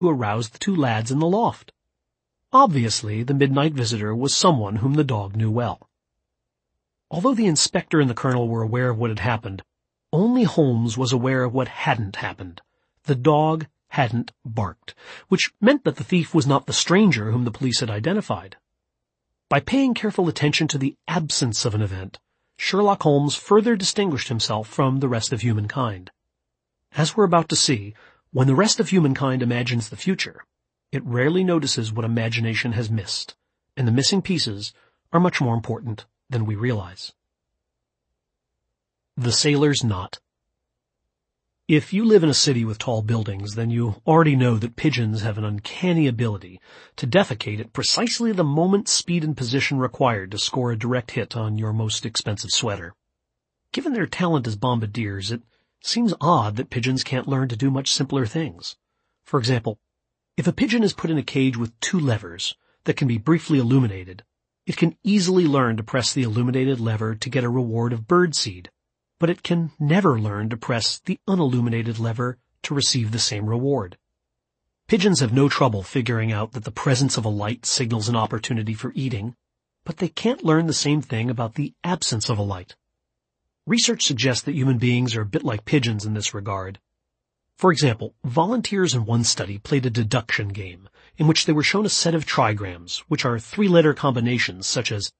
to arouse the two lads in the loft. Obviously, the midnight visitor was someone whom the dog knew well. Although the inspector and the colonel were aware of what had happened, only Holmes was aware of what hadn't happened. The dog hadn't barked, which meant that the thief was not the stranger whom the police had identified. By paying careful attention to the absence of an event, Sherlock Holmes further distinguished himself from the rest of humankind. As we're about to see, when the rest of humankind imagines the future, it rarely notices what imagination has missed, and the missing pieces are much more important than we realize. The Sailor's Knot. If you live in a city with tall buildings, then you already know that pigeons have an uncanny ability to defecate at precisely the moment, speed, and position required to score a direct hit on your most expensive sweater. Given their talent as bombardiers, it seems odd that pigeons can't learn to do much simpler things. For example, if a pigeon is put in a cage with two levers that can be briefly illuminated, it can easily learn to press the illuminated lever to get a reward of birdseed, but it can never learn to press the unilluminated lever to receive the same reward. Pigeons have no trouble figuring out that the presence of a light signals an opportunity for eating, but they can't learn the same thing about the absence of a light. Research suggests that human beings are a bit like pigeons in this regard. For example, volunteers in one study played a deduction game in which they were shown a set of trigrams, which are three-letter combinations such as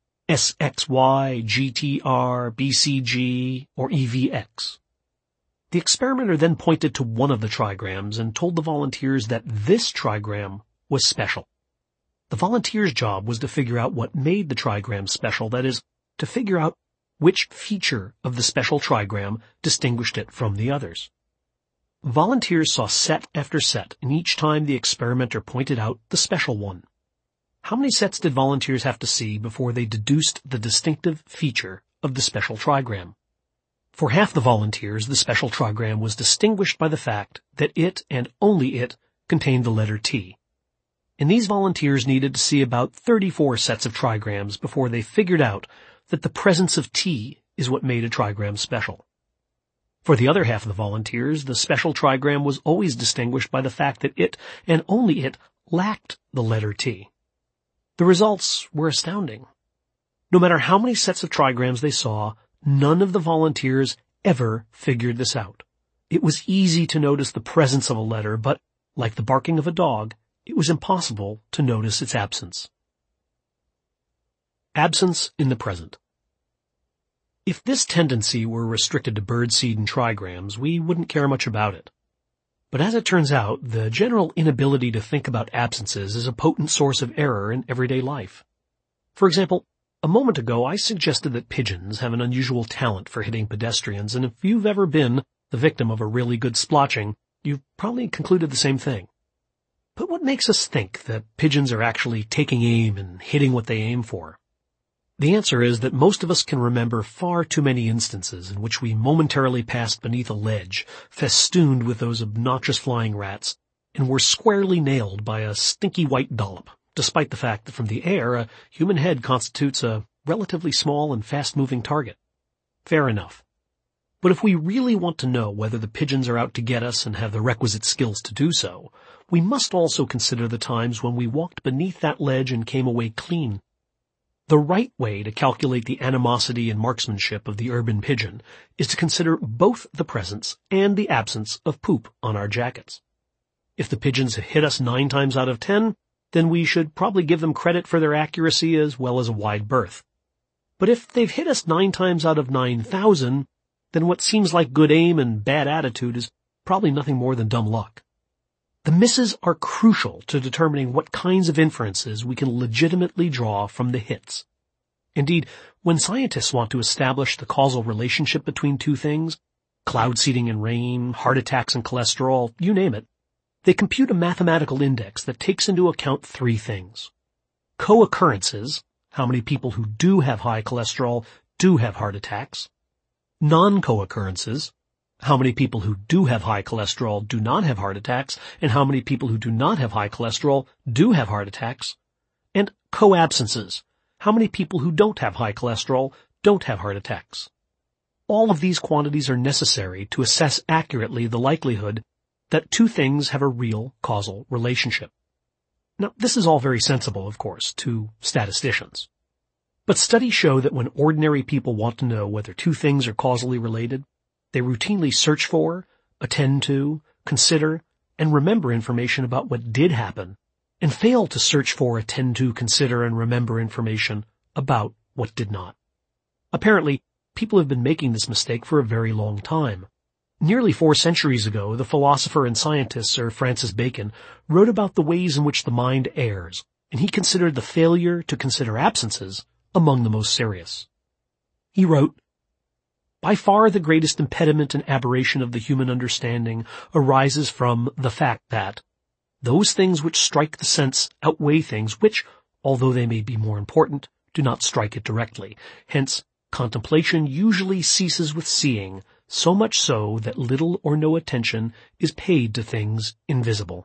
SXY, GTR, BCG, or EVX. The experimenter then pointed to one of the trigrams and told the volunteers that this trigram was special. The volunteers' job was to figure out what made the trigram special, that is, to figure out which feature of the special trigram distinguished it from the others. Volunteers saw set after set, and each time the experimenter pointed out the special one. How many sets did volunteers have to see before they deduced the distinctive feature of the special trigram? For half the volunteers, the special trigram was distinguished by the fact that it, and only it, contained the letter T. And these volunteers needed to see about 34 sets of trigrams before they figured out that the presence of T is what made a trigram special. For the other half of the volunteers, the special trigram was always distinguished by the fact that it, and only it, lacked the letter T. The results were astounding. No matter how many sets of trigrams they saw, none of the volunteers ever figured this out. It was easy to notice the presence of a letter, but, like the barking of a dog, it was impossible to notice its absence. Absence in the present. If this tendency were restricted to birdseed and trigrams, we wouldn't care much about it. But as it turns out, the general inability to think about absences is a potent source of error in everyday life. For example, a moment ago I suggested that pigeons have an unusual talent for hitting pedestrians, and if you've ever been the victim of a really good splotching, you've probably concluded the same thing. But what makes us think that pigeons are actually taking aim and hitting what they aim for? The answer is that most of us can remember far too many instances in which we momentarily passed beneath a ledge festooned with those obnoxious flying rats and were squarely nailed by a stinky white dollop, despite the fact that from the air a human head constitutes a relatively small and fast-moving target. Fair enough. But if we really want to know whether the pigeons are out to get us and have the requisite skills to do so, we must also consider the times when we walked beneath that ledge and came away clean. The right way to calculate the animosity and marksmanship of the urban pigeon is to consider both the presence and the absence of poop on our jackets. If the pigeons hit us 9 times out of 10, then we should probably give them credit for their accuracy as well as a wide berth. But if they've hit us 9 times out of 9,000, then what seems like good aim and bad attitude is probably nothing more than dumb luck. The misses are crucial to determining what kinds of inferences we can legitimately draw from the hits. Indeed, when scientists want to establish the causal relationship between two things, cloud seeding and rain, heart attacks and cholesterol, you name it, they compute a mathematical index that takes into account 3 things. Co-occurrences, how many people who do have high cholesterol do have heart attacks. Non-co-occurrences, how many people who do have high cholesterol do not have heart attacks, and how many people who do not have high cholesterol do have heart attacks. And co-absences, how many people who don't have high cholesterol don't have heart attacks. All of these quantities are necessary to assess accurately the likelihood that two things have a real causal relationship. Now, this is all very sensible, of course, to statisticians. But studies show that when ordinary people want to know whether two things are causally related, they routinely search for, attend to, consider, and remember information about what did happen, and fail to search for, attend to, consider, and remember information about what did not. Apparently, people have been making this mistake for a very long time. Nearly 4 centuries ago, the philosopher and scientist Sir Francis Bacon wrote about the ways in which the mind errs, and he considered the failure to consider absences among the most serious. He wrote, "By far the greatest impediment and aberration of the human understanding arises from the fact that those things which strike the sense outweigh things which, although they may be more important, do not strike it directly. Hence, contemplation usually ceases with seeing, so much so that little or no attention is paid to things invisible."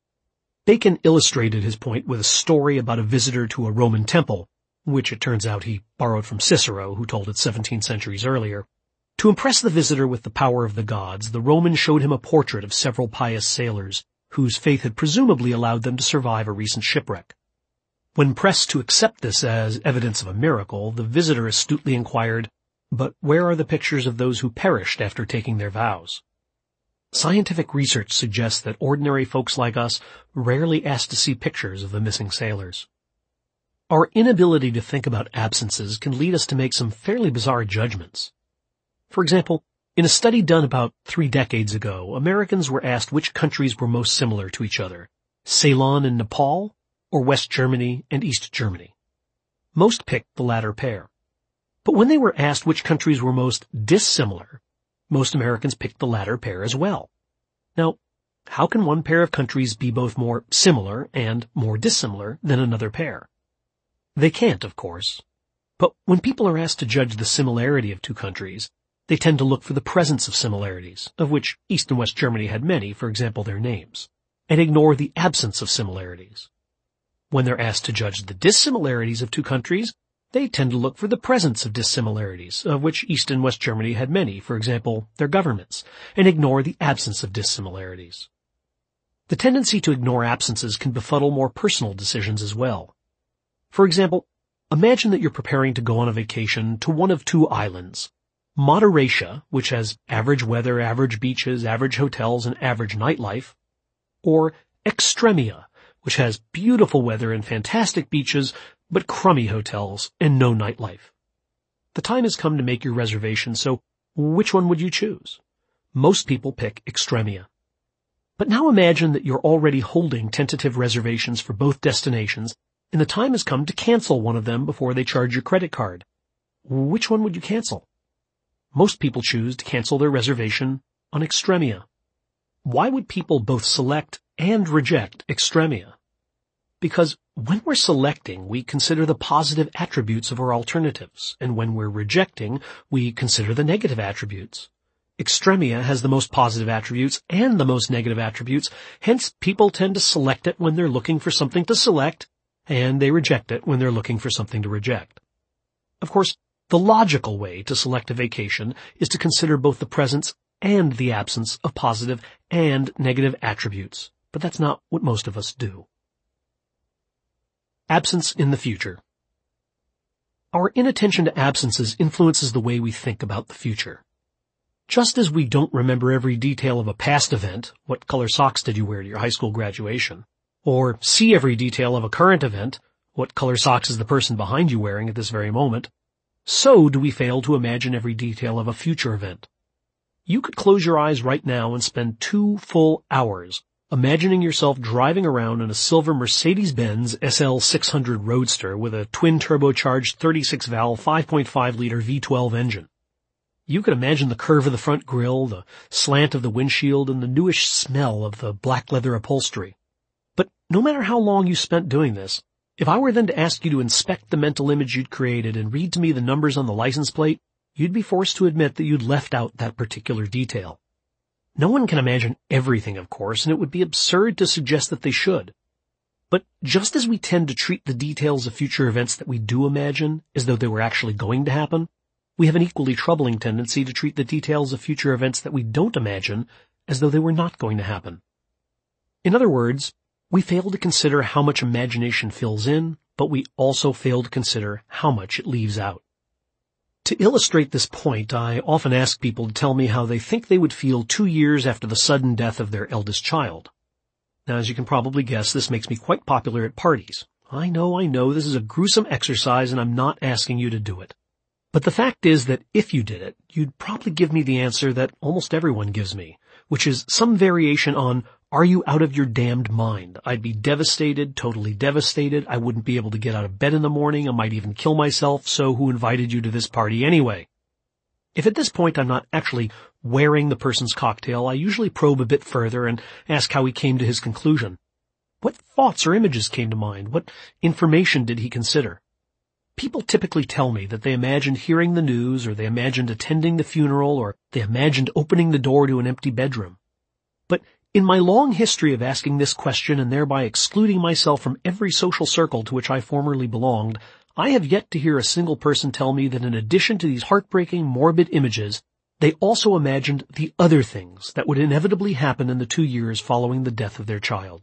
Bacon illustrated his point with a story about a visitor to a Roman temple, which it turns out he borrowed from Cicero, who told it 17 centuries earlier. To impress the visitor with the power of the gods, the Romans showed him a portrait of several pious sailors, whose faith had presumably allowed them to survive a recent shipwreck. When pressed to accept this as evidence of a miracle, the visitor astutely inquired, "But where are the pictures of those who perished after taking their vows?" Scientific research suggests that ordinary folks like us rarely ask to see pictures of the missing sailors. Our inability to think about absences can lead us to make some fairly bizarre judgments. For example, in a study done about 3 decades ago, Americans were asked which countries were most similar to each other, Ceylon and Nepal, or West Germany and East Germany. Most picked the latter pair. But when they were asked which countries were most dissimilar, most Americans picked the latter pair as well. Now, how can one pair of countries be both more similar and more dissimilar than another pair? They can't, of course. But when people are asked to judge the similarity of two countries, they tend to look for the presence of similarities, of which East and West Germany had many, for example, their names, and ignore the absence of similarities. When they're asked to judge the dissimilarities of two countries, they tend to look for the presence of dissimilarities, of which East and West Germany had many, for example, their governments, and ignore the absence of dissimilarities. The tendency to ignore absences can befuddle more personal decisions as well. For example, imagine that you're preparing to go on a vacation to one of 2 islands, Moderatia, which has average weather, average beaches, average hotels, and average nightlife, or Extremia, which has beautiful weather and fantastic beaches, but crummy hotels and no nightlife. The time has come to make your reservation, so which one would you choose? Most people pick Extremia. But now imagine that you're already holding tentative reservations for both destinations, and the time has come to cancel one of them before they charge your credit card. Which one would you cancel? Most people choose to cancel their reservation on Extremia. Why would people both select and reject Extremia? Because when we're selecting, we consider the positive attributes of our alternatives, and when we're rejecting, we consider the negative attributes. Extremia has the most positive attributes and the most negative attributes, hence people tend to select it when they're looking for something to select, and they reject it when they're looking for something to reject. Of course, the logical way to select a vacation is to consider both the presence and the absence of positive and negative attributes, but that's not what most of us do. Absence in the future. Our inattention to absences influences the way we think about the future. Just as we don't remember every detail of a past event, what color socks did you wear to your high school graduation, or see every detail of a current event, what color socks is the person behind you wearing at this very moment, so do we fail to imagine every detail of a future event. You could close your eyes right now and spend 2 full hours imagining yourself driving around in a silver Mercedes-Benz SL 600 Roadster with a twin-turbocharged 36-valve 5.5-liter V12 engine. You could imagine the curve of the front grille, the slant of the windshield, and the newish smell of the black leather upholstery. But no matter how long you spent doing this, if I were then to ask you to inspect the mental image you'd created and read to me the numbers on the license plate, you'd be forced to admit that you'd left out that particular detail. No one can imagine everything, of course, and it would be absurd to suggest that they should. But just as we tend to treat the details of future events that we do imagine as though they were actually going to happen, we have an equally troubling tendency to treat the details of future events that we don't imagine as though they were not going to happen. In other words, we fail to consider how much imagination fills in, but we also fail to consider how much it leaves out. To illustrate this point, I often ask people to tell me how they think they would feel 2 years after the sudden death of their eldest child. Now, as you can probably guess, this makes me quite popular at parties. I know, this is a gruesome exercise and I'm not asking you to do it. But the fact is that if you did it, you'd probably give me the answer that almost everyone gives me, which is some variation on, are you out of your damned mind? I'd be devastated, totally devastated. I wouldn't be able to get out of bed in the morning. I might even kill myself. So who invited you to this party anyway? If at this point I'm not actually wearing the person's cocktail, I usually probe a bit further and ask how he came to his conclusion. What thoughts or images came to mind? What information did he consider? People typically tell me that they imagined hearing the news, or they imagined attending the funeral, or they imagined opening the door to an empty bedroom. But in my long history of asking this question and thereby excluding myself from every social circle to which I formerly belonged, I have yet to hear a single person tell me that in addition to these heartbreaking, morbid images, they also imagined the other things that would inevitably happen in the 2 years following the death of their child.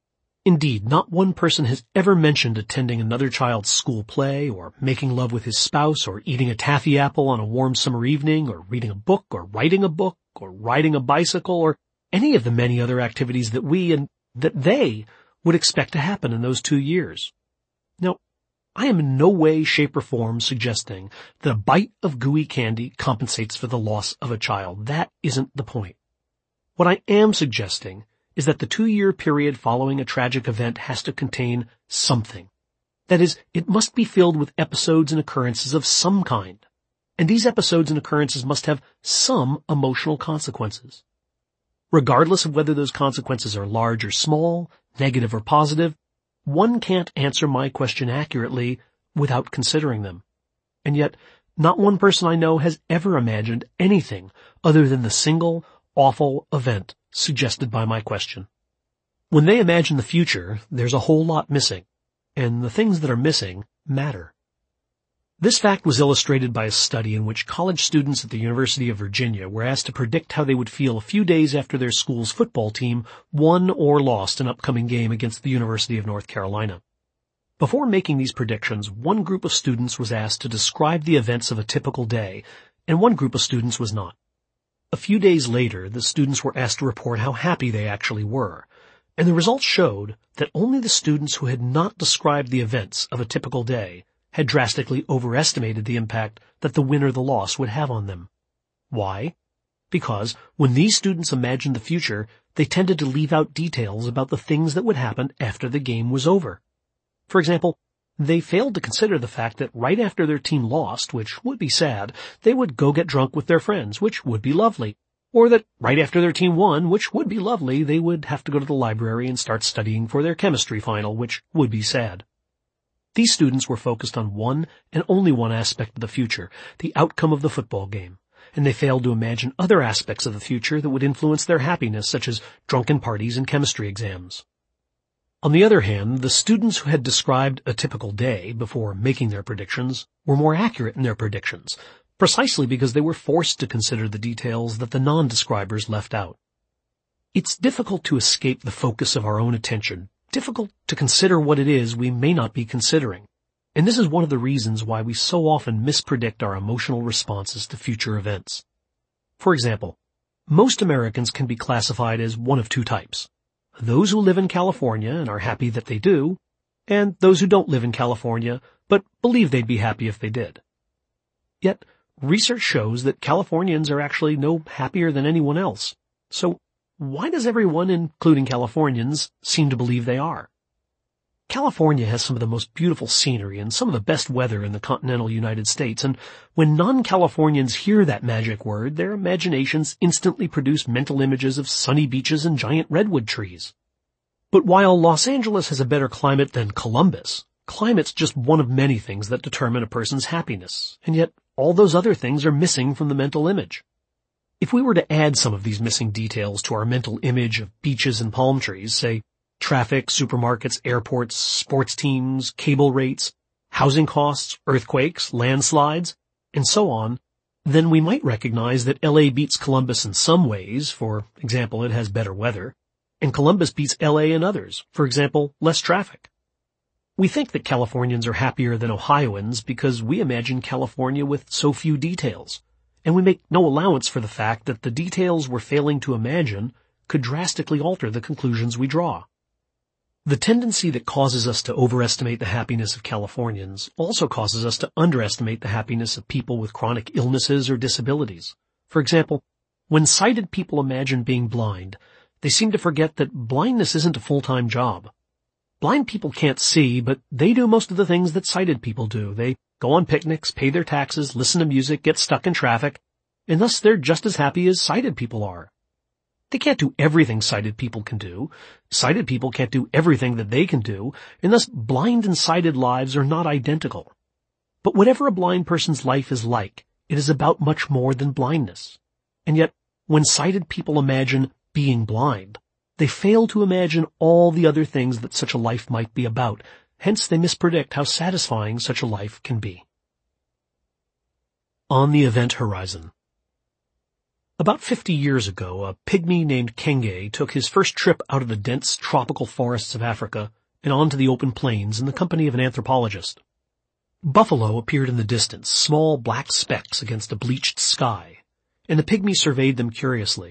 Indeed, not one person has ever mentioned attending another child's school play, or making love with his spouse, or eating a taffy apple on a warm summer evening, or reading a book, or writing a book, or riding a bicycle, or any of the many other activities that we and that they would expect to happen in those 2 years. Now, I am in no way, shape, or form suggesting that a bite of gooey candy compensates for the loss of a child. That isn't the point. What I am suggesting is that the 2-year period following a tragic event has to contain something. That is, it must be filled with episodes and occurrences of some kind. And these episodes and occurrences must have some emotional consequences. Regardless of whether those consequences are large or small, negative or positive, one can't answer my question accurately without considering them. And yet, not one person I know has ever imagined anything other than the single, awful event suggested by my question. When they imagine the future, there's a whole lot missing, and the things that are missing matter. This fact was illustrated by a study in which college students at the University of Virginia were asked to predict how they would feel a few days after their school's football team won or lost an upcoming game against the University of North Carolina. Before making these predictions, one group of students was asked to describe the events of a typical day, and one group of students was not. A few days later, the students were asked to report how happy they actually were, and the results showed that only the students who had not described the events of a typical day had drastically overestimated the impact that the win or the loss would have on them. Why? Because when these students imagined the future, they tended to leave out details about the things that would happen after the game was over. For example, they failed to consider the fact that right after their team lost, which would be sad, they would go get drunk with their friends, which would be lovely. Or that right after their team won, which would be lovely, they would have to go to the library and start studying for their chemistry final, which would be sad. These students were focused on one and only one aspect of the future, the outcome of the football game, and they failed to imagine other aspects of the future that would influence their happiness, such as drunken parties and chemistry exams. On the other hand, the students who had described a typical day before making their predictions were more accurate in their predictions, precisely because they were forced to consider the details that the non-describers left out. It's difficult to escape the focus of our own attention, difficult to consider what it is we may not be considering. And this is one of the reasons why we so often mispredict our emotional responses to future events. For example, most Americans can be classified as one of two types: those who live in California and are happy that they do, and those who don't live in California but believe they'd be happy if they did. Yet, research shows that Californians are actually no happier than anyone else. So, why does everyone, including Californians, seem to believe they are? California has some of the most beautiful scenery and some of the best weather in the continental United States, and when non-Californians hear that magic word, their imaginations instantly produce mental images of sunny beaches and giant redwood trees. But while Los Angeles has a better climate than Columbus, climate's just one of many things that determine a person's happiness, and yet all those other things are missing from the mental image. If we were to add some of these missing details to our mental image of beaches and palm trees, say traffic, supermarkets, airports, sports teams, cable rates, housing costs, earthquakes, landslides, and so on, then we might recognize that LA beats Columbus in some ways, for example, it has better weather, and Columbus beats LA in others, for example, less traffic. We think that Californians are happier than Ohioans because we imagine California with so few details, and we make no allowance for the fact that the details we're failing to imagine could drastically alter the conclusions we draw. The tendency that causes us to overestimate the happiness of Californians also causes us to underestimate the happiness of people with chronic illnesses or disabilities. For example, when sighted people imagine being blind, they seem to forget that blindness isn't a full-time job. Blind people can't see, but they do most of the things that sighted people do. They go on picnics, pay their taxes, listen to music, get stuck in traffic, and thus they're just as happy as sighted people are. They can't do everything sighted people can do. Sighted people can't do everything that they can do, and thus blind and sighted lives are not identical. But whatever a blind person's life is like, it is about much more than blindness. And yet, when sighted people imagine being blind, they fail to imagine all the other things that such a life might be about. Hence, they mispredict how satisfying such a life can be. On the event horizon. About 50 years ago, a pygmy named Kenge took his first trip out of the dense tropical forests of Africa and onto the open plains in the company of an anthropologist. Buffalo appeared in the distance, small black specks against a bleached sky, and the pygmy surveyed them curiously.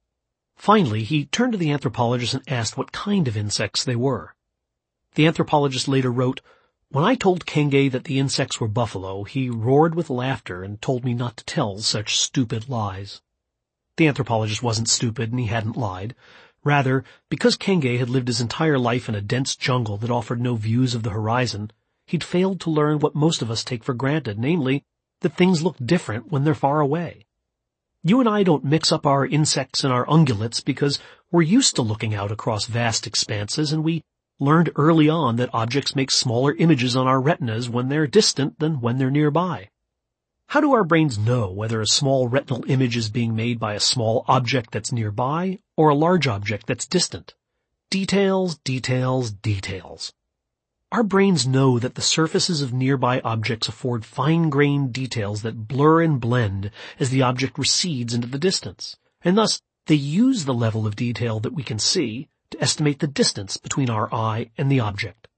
Finally, he turned to the anthropologist and asked what kind of insects they were. The anthropologist later wrote, "When I told Kenge that the insects were buffalo, he roared with laughter and told me not to tell such stupid lies." The anthropologist wasn't stupid and he hadn't lied. Rather, because Kenge had lived his entire life in a dense jungle that offered no views of the horizon, he'd failed to learn what most of us take for granted, namely, that things look different when they're far away. You and I don't mix up our insects and our ungulates because we're used to looking out across vast expanses, and we learned early on that objects make smaller images on our retinas when they're distant than when they're nearby. How do our brains know whether a small retinal image is being made by a small object that's nearby or a large object that's distant? Details, details, details. Our brains know that the surfaces of nearby objects afford fine-grained details that blur and blend as the object recedes into the distance, and thus they use the level of detail that we can see to estimate the distance between our eye and the object.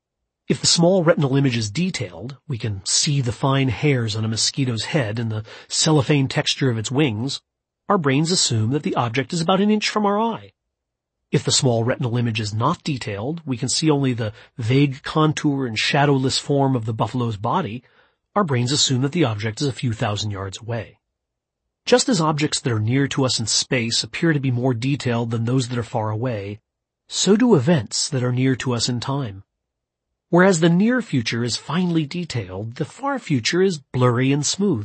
If the small retinal image is detailed, we can see the fine hairs on a mosquito's head and the cellophane texture of its wings. Our brains assume that the object is about an inch from our eye. If the small retinal image is not detailed, we can see only the vague contour and shadowless form of the buffalo's body. Our brains assume that the object is a few thousand yards away. Just as objects that are near to us in space appear to be more detailed than those that are far away, so do events that are near to us in time. Whereas the near future is finely detailed, the far future is blurry and smooth.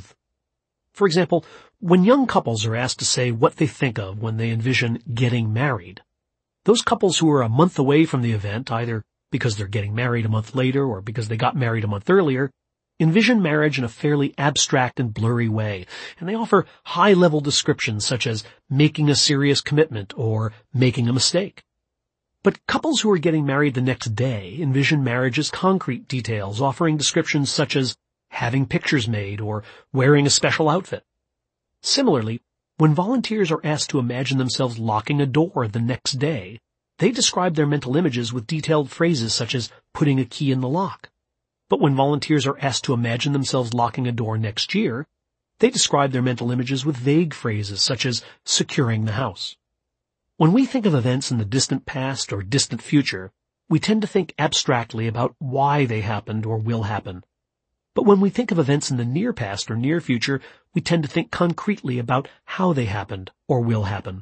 For example, when young couples are asked to say what they think of when they envision getting married, those couples who are a month away from the event, either because they're getting married a month later or because they got married a month earlier, envision marriage in a fairly abstract and blurry way, and they offer high-level descriptions such as making a serious commitment or making a mistake. But couples who are getting married the next day envision marriage as concrete details, offering descriptions such as having pictures made or wearing a special outfit. Similarly, when volunteers are asked to imagine themselves locking a door the next day, they describe their mental images with detailed phrases such as putting a key in the lock. But when volunteers are asked to imagine themselves locking a door next year, they describe their mental images with vague phrases such as securing the house. When we think of events in the distant past or distant future, we tend to think abstractly about why they happened or will happen. But when we think of events in the near past or near future, we tend to think concretely about how they happened or will happen.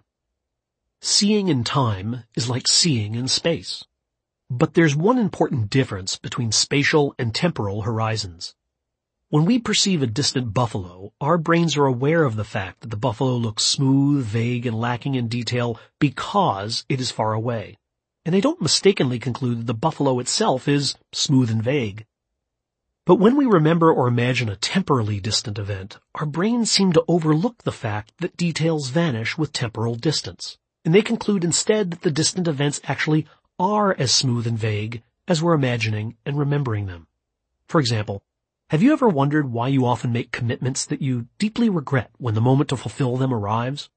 Seeing in time is like seeing in space. But there's one important difference between spatial and temporal horizons. When we perceive a distant buffalo, our brains are aware of the fact that the buffalo looks smooth, vague, and lacking in detail because it is far away. And they don't mistakenly conclude that the buffalo itself is smooth and vague. But when we remember or imagine a temporally distant event, our brains seem to overlook the fact that details vanish with temporal distance, and they conclude instead that the distant events actually are as smooth and vague as we're imagining and remembering them. For example, Have you ever wondered why you often make commitments that you deeply regret when the moment to fulfill them arrives?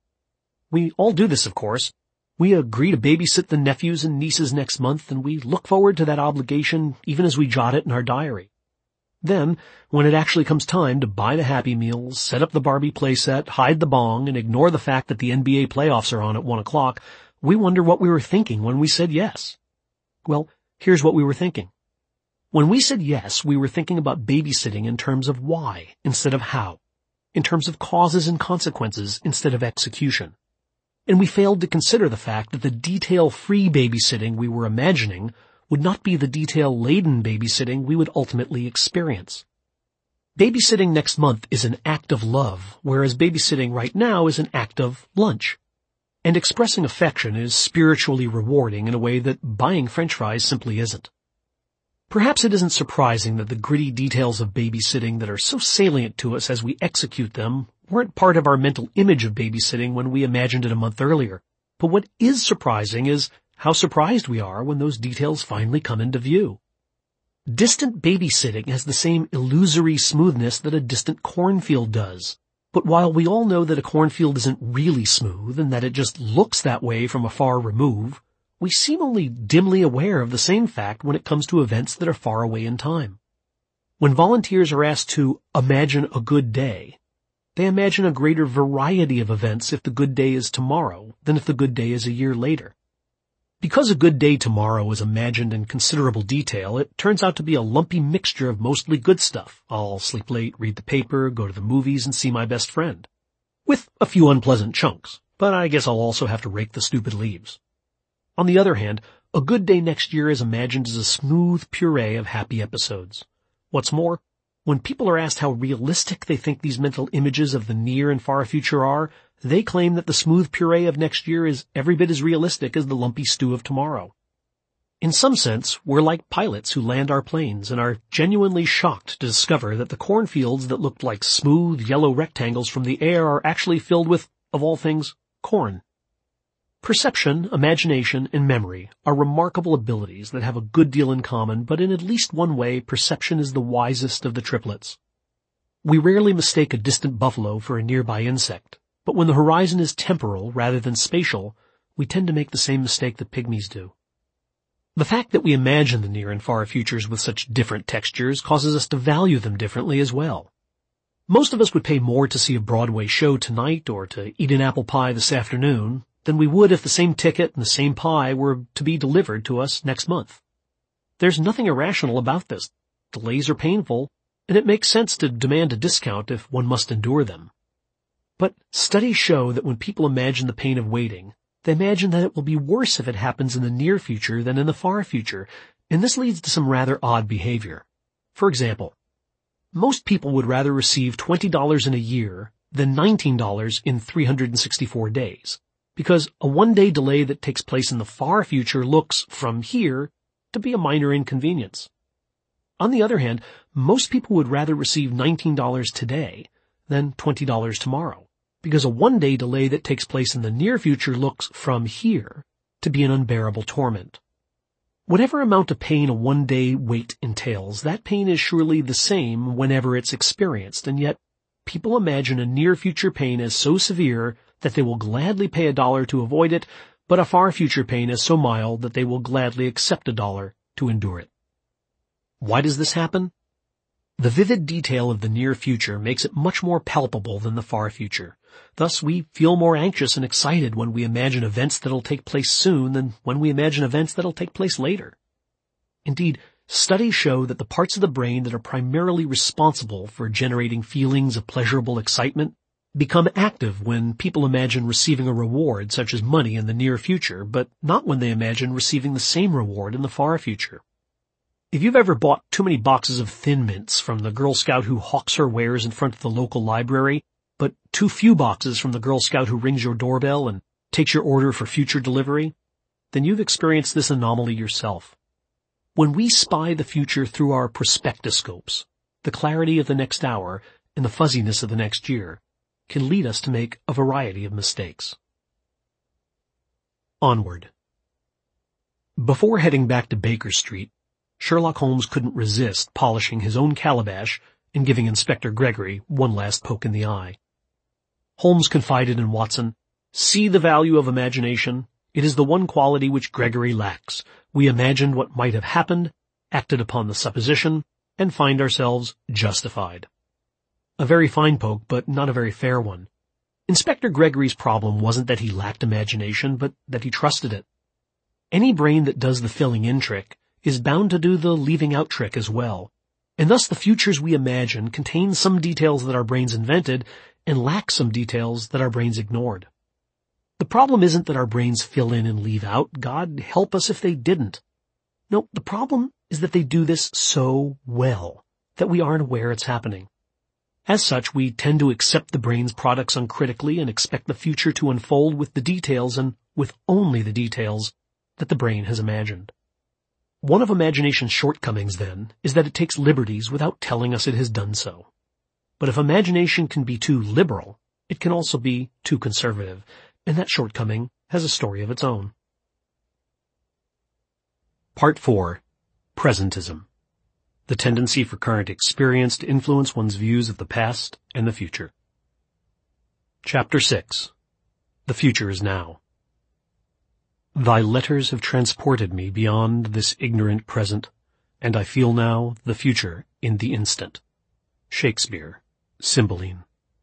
We all do this, of course. We agree to babysit the nephews and nieces next month, and we look forward to that obligation even as we jot it in our diary. Then, when it actually comes time to buy the Happy Meals, set up the Barbie playset, hide the bong, and ignore the fact that the NBA playoffs are on at 1 o'clock, we wonder what we were thinking when we said yes. Well, here's what we were thinking. When we said yes, we were thinking about babysitting in terms of why instead of how, in terms of causes and consequences instead of execution. And we failed to consider the fact that the detail-free babysitting we were imagining would not be the detail-laden babysitting we would ultimately experience. Babysitting next month is an act of love, whereas babysitting right now is an act of lunch. And expressing affection is spiritually rewarding in a way that buying French fries simply isn't. Perhaps it isn't surprising that the gritty details of babysitting that are so salient to us as we execute them weren't part of our mental image of babysitting when we imagined it a month earlier. But what is surprising is how surprised we are when those details finally come into view. Distant babysitting has the same illusory smoothness that a distant cornfield does. But while we all know that a cornfield isn't really smooth and that it just looks that way from a far remove, we seem only dimly aware of the same fact when it comes to events that are far away in time. When volunteers are asked to imagine a good day, they imagine a greater variety of events if the good day is tomorrow than if the good day is a year later. Because a good day tomorrow is imagined in considerable detail, it turns out to be a lumpy mixture of mostly good stuff. I'll sleep late, read the paper, go to the movies, and see my best friend. With a few unpleasant chunks, but I guess I'll also have to rake the stupid leaves. On the other hand, a good day next year is imagined as a smooth puree of happy episodes. What's more, when people are asked how realistic they think these mental images of the near and far future are, they claim that the smooth puree of next year is every bit as realistic as the lumpy stew of tomorrow. In some sense, we're like pilots who land our planes and are genuinely shocked to discover that the cornfields that looked like smooth yellow rectangles from the air are actually filled with, of all things, corn. Perception, imagination, and memory are remarkable abilities that have a good deal in common, but in at least one way, perception is the wisest of the triplets. We rarely mistake a distant buffalo for a nearby insect, but when the horizon is temporal rather than spatial, we tend to make the same mistake that pygmies do. The fact that we imagine the near and far futures with such different textures causes us to value them differently as well. Most of us would pay more to see a Broadway show tonight or to eat an apple pie this afternoon than we would if the same ticket and the same pie were to be delivered to us next month. There's nothing irrational about this. Delays are painful, and it makes sense to demand a discount if one must endure them. But studies show that when people imagine the pain of waiting, they imagine that it will be worse if it happens in the near future than in the far future, and this leads to some rather odd behavior. For example, most people would rather receive $20 in a year than $19 in 364 days. Because a one-day delay that takes place in the far future looks, from here, to be a minor inconvenience. On the other hand, most people would rather receive $19 today than $20 tomorrow, because a one-day delay that takes place in the near future looks, from here, to be an unbearable torment. Whatever amount of pain a one-day wait entails, that pain is surely the same whenever it's experienced, and yet people imagine a near-future pain as so severe that they will gladly pay $1 to avoid it, but a far future pain is so mild that they will gladly accept $1 to endure it. Why does this happen? The vivid detail of the near future makes it much more palpable than the far future. Thus, we feel more anxious and excited when we imagine events that'll take place soon than when we imagine events that'll take place later. Indeed, studies show that the parts of the brain that are primarily responsible for generating feelings of pleasurable excitement become active when people imagine receiving a reward such as money in the near future, but not when they imagine receiving the same reward in the far future. If you've ever bought too many boxes of Thin Mints from the Girl Scout who hawks her wares in front of the local library, but too few boxes from the Girl Scout who rings your doorbell and takes your order for future delivery, then you've experienced this anomaly yourself. When we spy the future through our prospectoscopes, the clarity of the next hour and the fuzziness of the next year can lead us to make a variety of mistakes. Onward. Before heading back to Baker Street, Sherlock Holmes couldn't resist polishing his own calabash and giving Inspector Gregory one last poke in the eye. Holmes confided in Watson, "See the value of imagination. It is the one quality which Gregory lacks. We imagined what might have happened, acted upon the supposition, and find ourselves justified." A very fine poke, but not a very fair one. Inspector Gregory's problem wasn't that he lacked imagination, but that he trusted it. Any brain that does the filling in trick is bound to do the leaving out trick as well, and thus the futures we imagine contain some details that our brains invented and lack some details that our brains ignored. The problem isn't that our brains fill in and leave out. God help us if they didn't. No, the problem is that they do this so well that we aren't aware it's happening. As such, we tend to accept the brain's products uncritically and expect the future to unfold with the details and with only the details that the brain has imagined. One of imagination's shortcomings, then, is that it takes liberties without telling us it has done so. But if imagination can be too liberal, it can also be too conservative, and that shortcoming has a story of its own. Part 4. Presentism. The tendency for current experience to influence one's views of the past and the future. Chapter 6. The future is now. Thy letters have transported me beyond this ignorant present, and I feel now the future in the instant. Shakespeare, Cymbeline.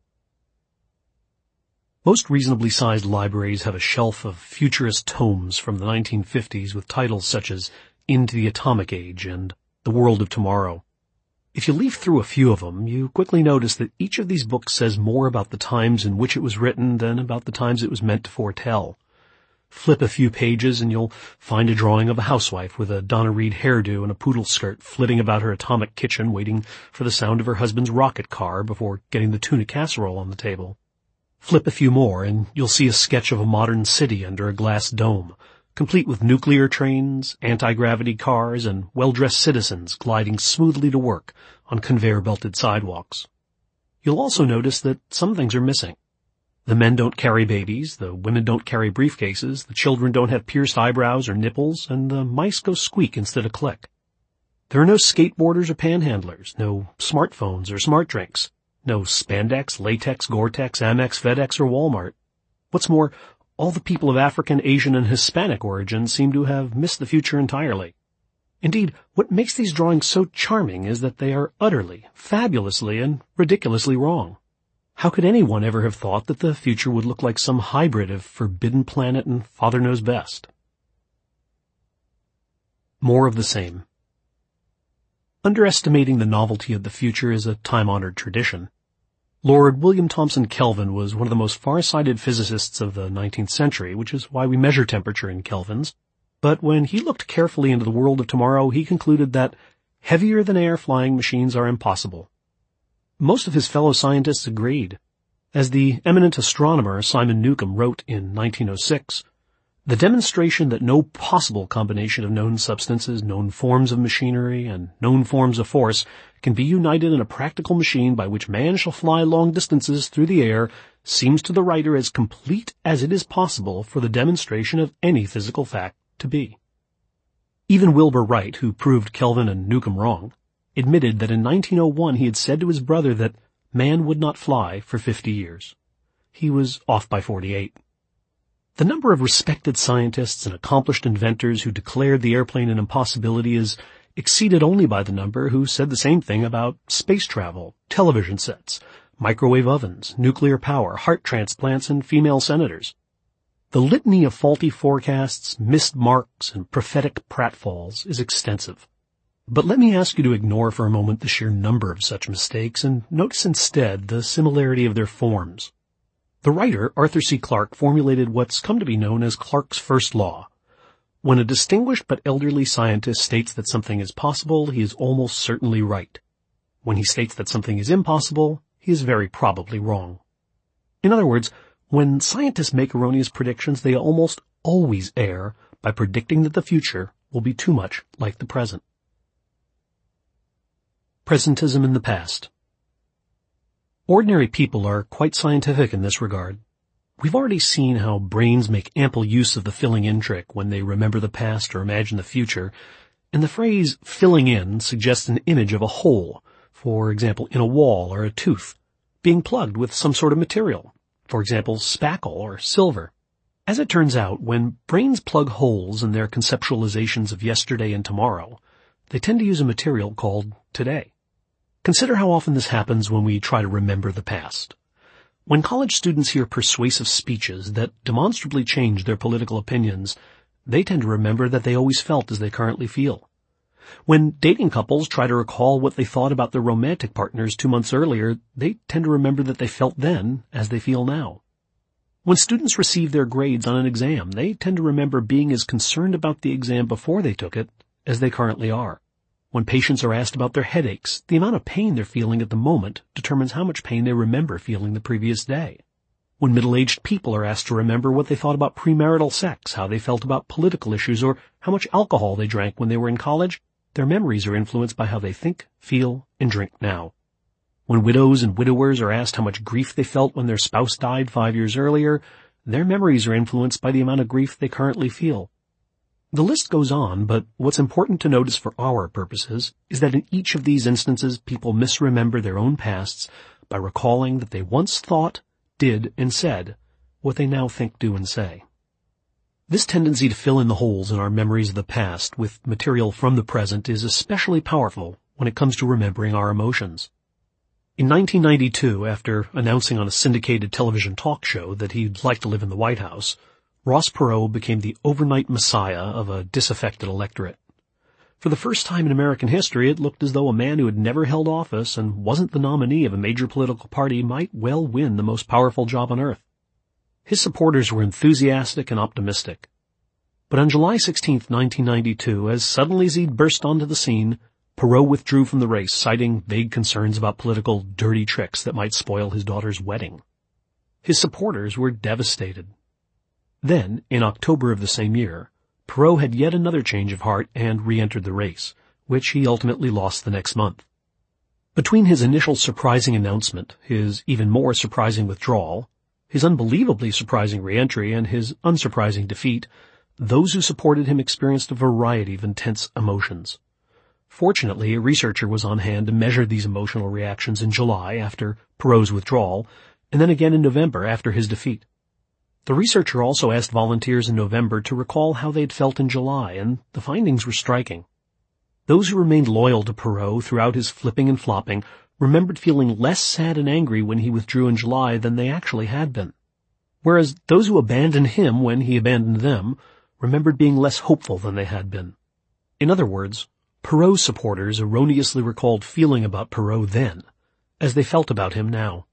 Most reasonably sized libraries have a shelf of futurist tomes from the 1950s with titles such as Into the Atomic Age and The World of Tomorrow. If you leaf through a few of them, you quickly notice that each of these books says more about the times in which it was written than about the times it was meant to foretell. Flip a few pages and you'll find a drawing of a housewife with a Donna Reed hairdo and a poodle skirt flitting about her atomic kitchen waiting for the sound of her husband's rocket car before getting the tuna casserole on the table. Flip a few more and you'll see a sketch of a modern city under a glass dome, complete with nuclear trains, anti-gravity cars, and well-dressed citizens gliding smoothly to work on conveyor-belted sidewalks. You'll also notice that some things are missing. The men don't carry babies, the women don't carry briefcases, the children don't have pierced eyebrows or nipples, and the mice go squeak instead of click. There are no skateboarders or panhandlers, no smartphones or smart drinks, no spandex, latex, Gore-Tex, Amex, FedEx, or Walmart. What's more, all the people of African, Asian, and Hispanic origin seem to have missed the future entirely. Indeed, what makes these drawings so charming is that they are utterly, fabulously, and ridiculously wrong. How could anyone ever have thought that the future would look like some hybrid of Forbidden Planet and Father Knows Best? More of the same. Underestimating the novelty of the future is a time-honored tradition. Lord William Thomson Kelvin was one of the most far-sighted physicists of the 19th century, which is why we measure temperature in kelvins. But when he looked carefully into the world of tomorrow, he concluded that heavier-than-air flying machines are impossible. Most of his fellow scientists agreed. As the eminent astronomer Simon Newcomb wrote in 1906, "The demonstration that no possible combination of known substances, known forms of machinery, and known forms of force can be united in a practical machine by which man shall fly long distances through the air seems to the writer as complete as it is possible for the demonstration of any physical fact to be." Even Wilbur Wright, who proved Kelvin and Newcomb wrong, admitted that in 1901 he had said to his brother that man would not fly for 50 years. He was off by 48. The number of respected scientists and accomplished inventors who declared the airplane an impossibility is exceeded only by the number who said the same thing about space travel, television sets, microwave ovens, nuclear power, heart transplants, and female senators. The litany of faulty forecasts, missed marks, and prophetic pratfalls is extensive. But let me ask you to ignore for a moment the sheer number of such mistakes and notice instead the similarity of their forms. The writer, Arthur C. Clarke, formulated what's come to be known as Clarke's first law. When a distinguished but elderly scientist states that something is possible, he is almost certainly right. When he states that something is impossible, he is very probably wrong. In other words, when scientists make erroneous predictions, they almost always err by predicting that the future will be too much like the present. Presentism in the past. Ordinary people are quite scientific in this regard. We've already seen how brains make ample use of the filling-in trick when they remember the past or imagine the future, and the phrase filling in suggests an image of a hole, for example, in a wall or a tooth, being plugged with some sort of material, for example, spackle or silver. As it turns out, when brains plug holes in their conceptualizations of yesterday and tomorrow, they tend to use a material called today. Consider how often this happens when we try to remember the past. When college students hear persuasive speeches that demonstrably change their political opinions, they tend to remember that they always felt as they currently feel. When dating couples try to recall what they thought about their romantic partners 2 months earlier, they tend to remember that they felt then as they feel now. When students receive their grades on an exam, they tend to remember being as concerned about the exam before they took it as they currently are. When patients are asked about their headaches, the amount of pain they're feeling at the moment determines how much pain they remember feeling the previous day. When middle-aged people are asked to remember what they thought about premarital sex, how they felt about political issues, or how much alcohol they drank when they were in college, their memories are influenced by how they think, feel, and drink now. When widows and widowers are asked how much grief they felt when their spouse died 5 years earlier, their memories are influenced by the amount of grief they currently feel. The list goes on, but what's important to notice for our purposes is that in each of these instances, people misremember their own pasts by recalling that they once thought, did, and said what they now think, do, and say. This tendency to fill in the holes in our memories of the past with material from the present is especially powerful when it comes to remembering our emotions. In 1992, after announcing on a syndicated television talk show that he'd like to live in the White House, Ross Perot became the overnight messiah of a disaffected electorate. For the first time in American history, it looked as though a man who had never held office and wasn't the nominee of a major political party might well win the most powerful job on earth. His supporters were enthusiastic and optimistic. But on July 16, 1992, as suddenly as he'd burst onto the scene, Perot withdrew from the race, citing vague concerns about political dirty tricks that might spoil his daughter's wedding. His supporters were devastated. Then, in October of the same year, Perot had yet another change of heart and re-entered the race, which he ultimately lost the next month. Between his initial surprising announcement, his even more surprising withdrawal, his unbelievably surprising re-entry, and his unsurprising defeat, those who supported him experienced a variety of intense emotions. Fortunately, a researcher was on hand to measure these emotional reactions in July after Perot's withdrawal, and then again in November after his defeat. The researcher also asked volunteers in November to recall how they'd felt in July, and the findings were striking. Those who remained loyal to Perot throughout his flipping and flopping remembered feeling less sad and angry when he withdrew in July than they actually had been. Whereas those who abandoned him when he abandoned them remembered being less hopeful than they had been. In other words, Perot supporters erroneously recalled feeling about Perot then, as they felt about him now.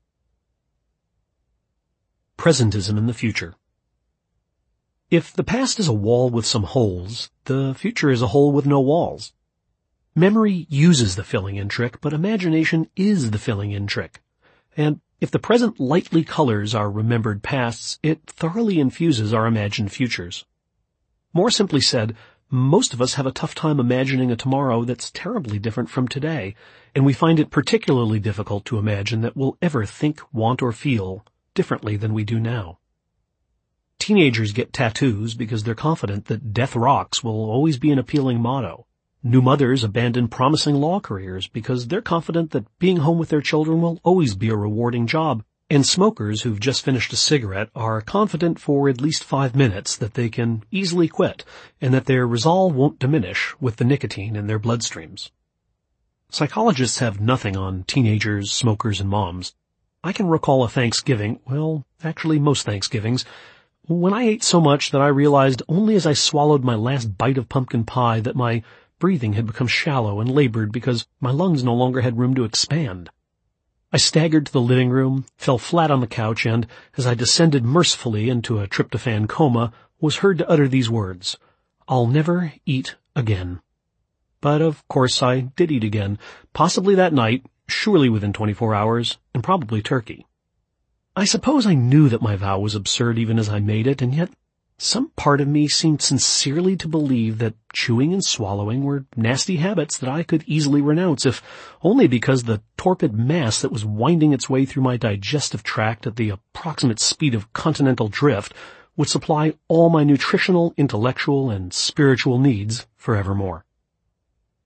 Presentism in the future. If the past is a wall with some holes, the future is a hole with no walls. Memory uses the filling-in trick, but imagination is the filling-in trick. And if the present lightly colors our remembered pasts, it thoroughly infuses our imagined futures. More simply said, most of us have a tough time imagining a tomorrow that's terribly different from today, and we find it particularly difficult to imagine that we'll ever think, want, or feel differently than we do now. Teenagers get tattoos because they're confident that death rocks will always be an appealing motto. New mothers abandon promising law careers because they're confident that being home with their children will always be a rewarding job. And smokers who've just finished a cigarette are confident for at least 5 minutes that they can easily quit and that their resolve won't diminish with the nicotine in their bloodstreams. Psychologists have nothing on teenagers, smokers, and moms. I can recall a Thanksgiving, well, actually most Thanksgivings, when I ate so much that I realized only as I swallowed my last bite of pumpkin pie that my breathing had become shallow and labored because my lungs no longer had room to expand. I staggered to the living room, fell flat on the couch, and, as I descended mercifully into a tryptophan coma, was heard to utter these words, "I'll never eat again." But of course I did eat again, possibly that night, surely within 24 hours, and probably turkey. I suppose I knew that my vow was absurd even as I made it, and yet some part of me seemed sincerely to believe that chewing and swallowing were nasty habits that I could easily renounce, if only because the torpid mass that was winding its way through my digestive tract at the approximate speed of continental drift would supply all my nutritional, intellectual, and spiritual needs forevermore.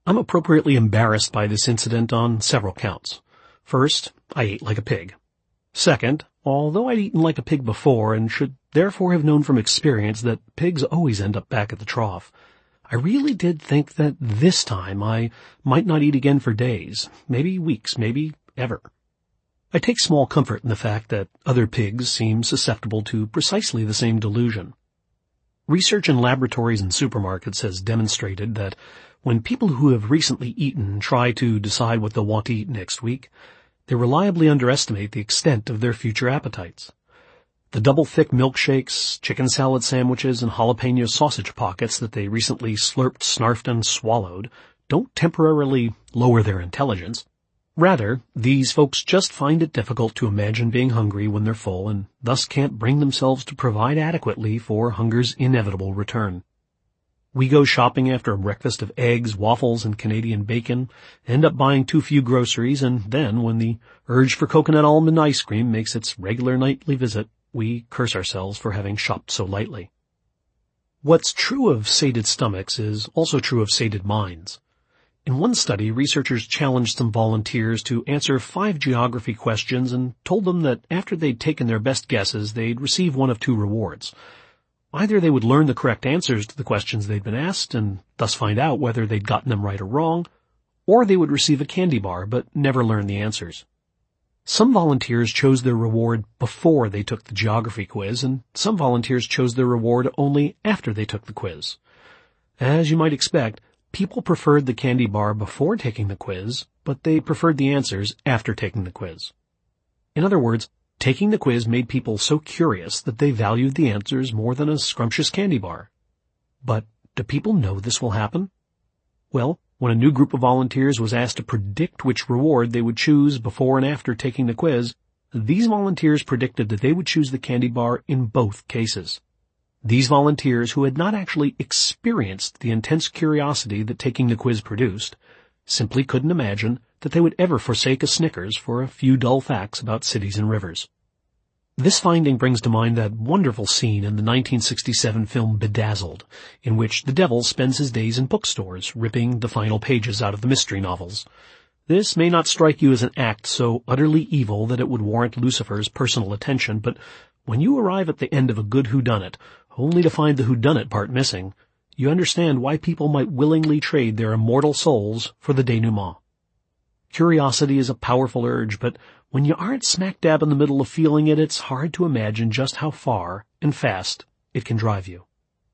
I'm appropriately embarrassed by this incident on several counts. First, I ate like a pig. Second, although I'd eaten like a pig before and should therefore have known from experience that pigs always end up back at the trough, I really did think that this time I might not eat again for days, maybe weeks, maybe ever. I take small comfort in the fact that other pigs seem susceptible to precisely the same delusion. Research in laboratories and supermarkets has demonstrated that when people who have recently eaten try to decide what they'll want to eat next week, they reliably underestimate the extent of their future appetites. The double-thick milkshakes, chicken salad sandwiches, and jalapeno sausage pockets that they recently slurped, snarfed, and swallowed don't temporarily lower their intelligence. Rather, these folks just find it difficult to imagine being hungry when they're full and thus can't bring themselves to provide adequately for hunger's inevitable return. We go shopping after a breakfast of eggs, waffles, and Canadian bacon, end up buying too few groceries, and then, when the urge for coconut almond ice cream makes its regular nightly visit, we curse ourselves for having shopped so lightly. What's true of sated stomachs is also true of sated minds. In one study, researchers challenged some volunteers to answer 5 geography questions and told them that after they'd taken their best guesses, they'd receive one of 2 rewards. Either they would learn the correct answers to the questions they'd been asked and thus find out whether they'd gotten them right or wrong, or they would receive a candy bar but never learn the answers. Some volunteers chose their reward before they took the geography quiz, and some volunteers chose their reward only after they took the quiz. As you might expect, people preferred the candy bar before taking the quiz, but they preferred the answers after taking the quiz. In other words, taking the quiz made people so curious that they valued the answers more than a scrumptious candy bar. But do people know this will happen? Well, when a new group of volunteers was asked to predict which reward they would choose before and after taking the quiz, these volunteers predicted that they would choose the candy bar in both cases. These volunteers, who had not actually experienced the intense curiosity that taking the quiz produced, simply couldn't imagine that they would ever forsake a Snickers for a few dull facts about cities and rivers. This finding brings to mind that wonderful scene in the 1967 film Bedazzled, in which the devil spends his days in bookstores, ripping the final pages out of the mystery novels. This may not strike you as an act so utterly evil that it would warrant Lucifer's personal attention, but when you arrive at the end of a good whodunit, only to find the whodunit part missing, you understand why people might willingly trade their immortal souls for the denouement. Curiosity is a powerful urge, but when you aren't smack dab in the middle of feeling it, it's hard to imagine just how far and fast it can drive you.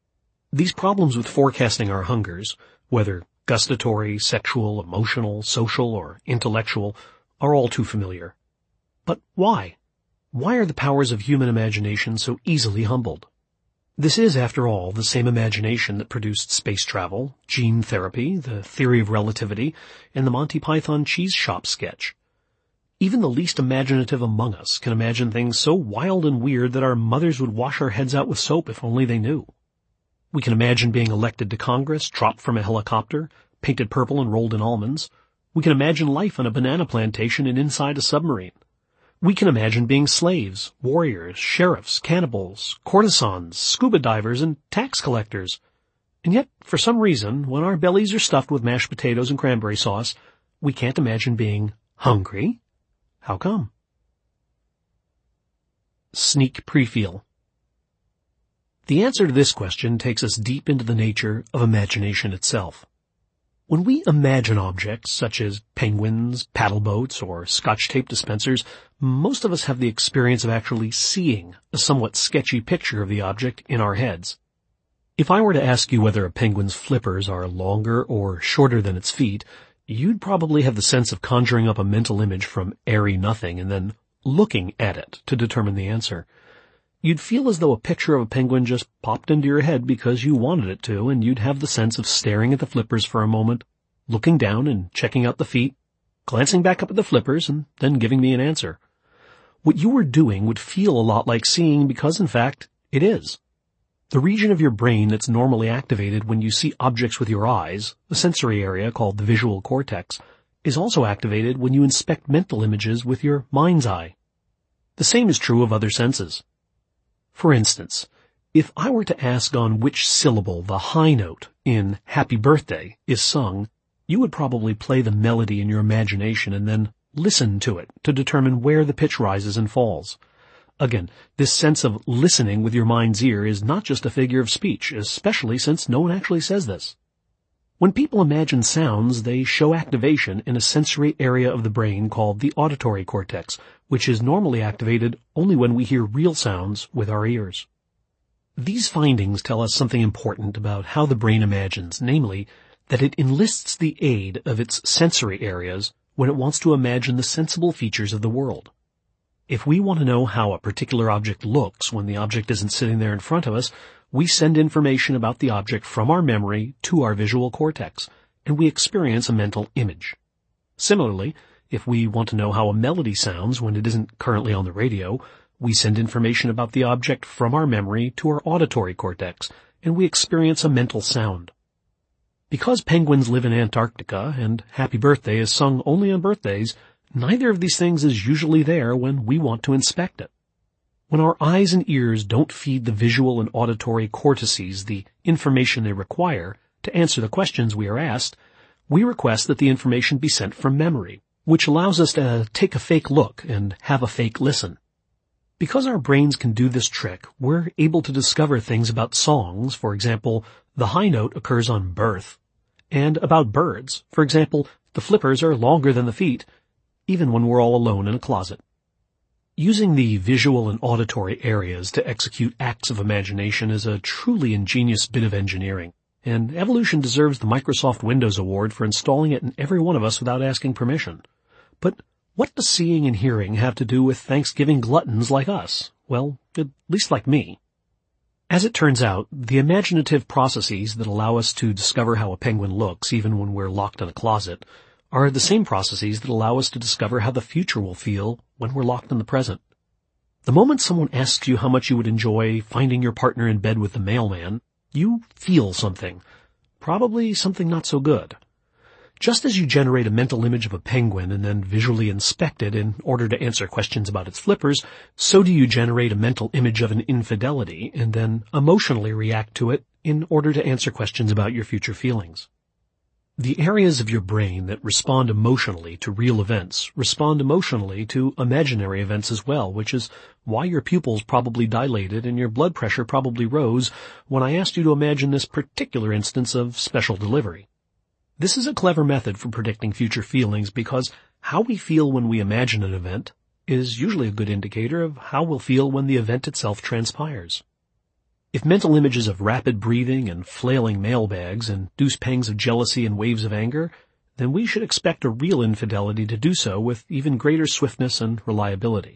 These problems with forecasting our hungers, whether gustatory, sexual, emotional, social, or intellectual, are all too familiar. But why? Why are the powers of human imagination so easily humbled? This is, after all, the same imagination that produced space travel, gene therapy, the theory of relativity, and the Monty Python cheese shop sketch. Even the least imaginative among us can imagine things so wild and weird that our mothers would wash our heads out with soap if only they knew. We can imagine being elected to Congress, dropped from a helicopter, painted purple and rolled in almonds. We can imagine life on a banana plantation and inside a submarine. We can imagine being slaves, warriors, sheriffs, cannibals, courtesans, scuba divers, and tax collectors. And yet, for some reason, when our bellies are stuffed with mashed potatoes and cranberry sauce, we can't imagine being hungry. How come? Sneak prefeel. The answer to this question takes us deep into the nature of imagination itself. When we imagine objects such as penguins, paddle boats, or Scotch tape dispensers, most of us have the experience of actually seeing a somewhat sketchy picture of the object in our heads. If I were to ask you whether a penguin's flippers are longer or shorter than its feet, you'd probably have the sense of conjuring up a mental image from airy nothing and then looking at it to determine the answer. You'd feel as though a picture of a penguin just popped into your head because you wanted it to, and you'd have the sense of staring at the flippers for a moment, looking down and checking out the feet, glancing back up at the flippers, and then giving me an answer. What you were doing would feel a lot like seeing because, in fact, it is. The region of your brain that's normally activated when you see objects with your eyes, a sensory area called the visual cortex, is also activated when you inspect mental images with your mind's eye. The same is true of other senses. For instance, if I were to ask on which syllable the high note in Happy Birthday is sung, You would probably play the melody in your imagination and then listen to it to determine where the pitch rises and falls. Again, this sense of listening with your mind's ear is not just a figure of speech, especially since no one actually says this. When people imagine sounds, they show activation in a sensory area of the brain called the auditory cortex, which is normally activated only when we hear real sounds with our ears. These findings tell us something important about how the brain imagines, namely, that it enlists the aid of its sensory areas when it wants to imagine the sensible features of the world. If we want to know how a particular object looks when the object isn't sitting there in front of us, we send information about the object from our memory to our visual cortex, and we experience a mental image. Similarly, if we want to know how a melody sounds when it isn't currently on the radio, we send information about the object from our memory to our auditory cortex, and we experience a mental sound. Because penguins live in Antarctica and Happy Birthday is sung only on birthdays, neither of these things is usually there when we want to inspect it. When our eyes and ears don't feed the visual and auditory cortices the information they require to answer the questions we are asked, we request that the information be sent from memory, which allows us to take a fake look and have a fake listen. Because our brains can do this trick, we're able to discover things about songs, for example, the high note occurs on birth, and about birds, for example, the flippers are longer than the feet, even when we're all alone in a closet. Using the visual and auditory areas to execute acts of imagination is a truly ingenious bit of engineering, and evolution deserves the Microsoft Windows Award for installing it in every one of us without asking permission. But what does seeing and hearing have to do with Thanksgiving gluttons like us? Well, at least like me. As it turns out, the imaginative processes that allow us to discover how a penguin looks even when we're locked in a closet are the same processes that allow us to discover how the future will feel when we're locked in the present. The moment someone asks you how much you would enjoy finding your partner in bed with the mailman, you feel something, probably something not so good. Just as you generate a mental image of a penguin and then visually inspect it in order to answer questions about its flippers, so do you generate a mental image of an infidelity and then emotionally react to it in order to answer questions about your future feelings. The areas of your brain that respond emotionally to real events respond emotionally to imaginary events as well, which is why your pupils probably dilated and your blood pressure probably rose when I asked you to imagine this particular instance of special delivery. This is a clever method for predicting future feelings because how we feel when we imagine an event is usually a good indicator of how we'll feel when the event itself transpires. If mental images of rapid breathing and flailing mailbags induce pangs of jealousy and waves of anger, then we should expect a real infidelity to do so with even greater swiftness and reliability.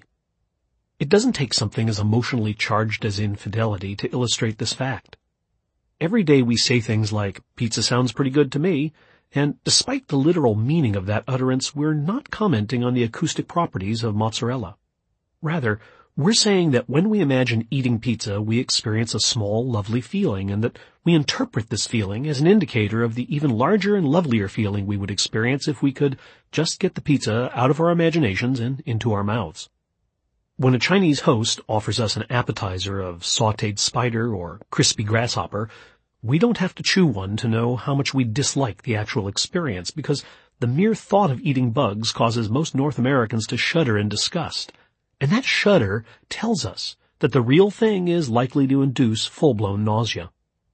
It doesn't take something as emotionally charged as infidelity to illustrate this fact. Every day we say things like, "Pizza sounds pretty good to me," and despite the literal meaning of that utterance, we're not commenting on the acoustic properties of mozzarella. Rather, we're saying that when we imagine eating pizza, we experience a small, lovely feeling, and that we interpret this feeling as an indicator of the even larger and lovelier feeling we would experience if we could just get the pizza out of our imaginations and into our mouths. When a Chinese host offers us an appetizer of sautéed spider or crispy grasshopper, we don't have to chew one to know how much we dislike the actual experience, because the mere thought of eating bugs causes most North Americans to shudder in disgust. And that shudder tells us that the real thing is likely to induce full-blown nausea.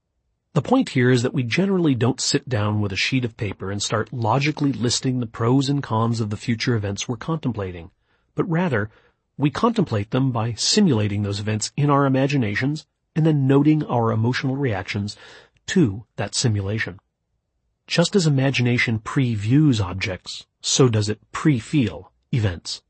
The point here is that we generally don't sit down with a sheet of paper and start logically listing the pros and cons of the future events we're contemplating, but rather, we contemplate them by simulating those events in our imaginations and then noting our emotional reactions to that simulation. Just as imagination previews objects, so does it pre-feel events.